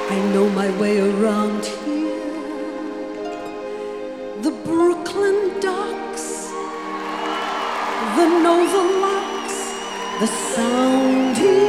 I know my way around here. The Brooklyn docks, the Nova locks, the sound